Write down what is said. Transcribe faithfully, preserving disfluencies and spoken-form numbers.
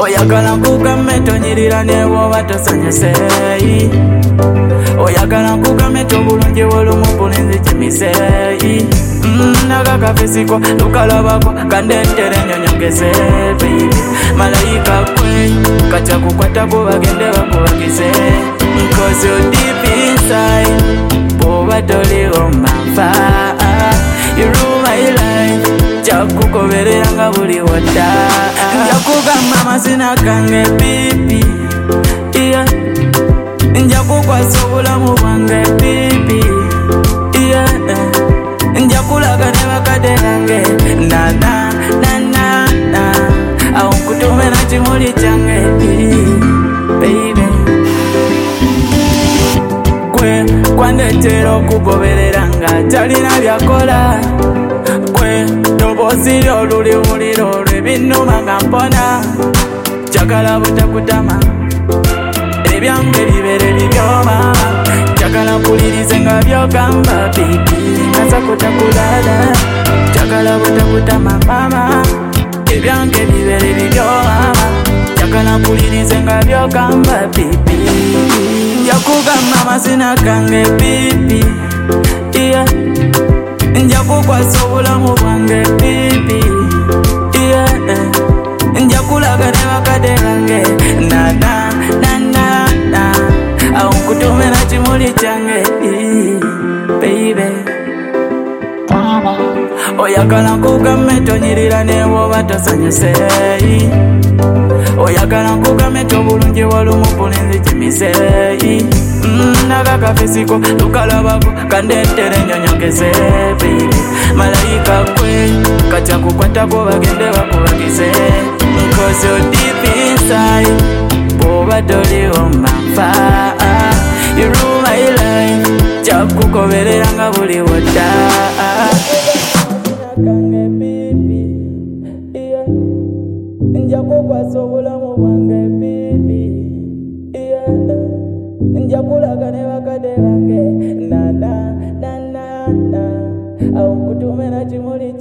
oyagala nkugambe tonyirira ne bwoba tosanyuse oyagala nkugambe tobulungi wolumu bulinzi kimiseyi nakakafisiko lukalabako kandetere nyonyogeze baby malayika kwe kacha kukwatako bagende bakubagize cause you're deep inside boba toliho mafa you rule my life chakukoberera nga buli wada njakugamba amazina gange bibi yeah. Njakukwasa obulamu bwange bibi yeah. Njakulaga ne bakadde bange na na na na na awo nkutume na kimuli kyange baby kwe kwandetera okugoberera nga talina byakola kwe tobozi oluli muliro olw'ebinuma nga mpona njagala butakutama ebyange bibere bibyoma njagala mpulirize nga byogamba bibi ngaza kutakulala njagala butakutama mama ebyange bibere bibyoma njagala mpulirize nga byogamba bibi njakugamba amazina gange bibi yeah. Njakukwasa obulamu bwange bibi yeah. Njakulaga ne bakadde bange na na na na na awo nkutume na kimuli kyange baby oyagala nkugambe tonyirira ne bwoba tosanyuse oyagala nkugambe tobulungi wolumu bulinzi kimiseyi nakakafisiko lukalabako kandetere nyonyogeze baby malayika kwe kacha kukwatako bagende bakubagize cause you're deep inside boba toliho mafa you rule my life chakukoberera nga buli wada njakukwasa obulamu bwange bibi yeah. Njakulaga ne bakadde bange na na na na na awo nkutume na kimuli